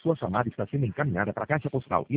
Sua chamada está sendo encaminhada para a caixa postal.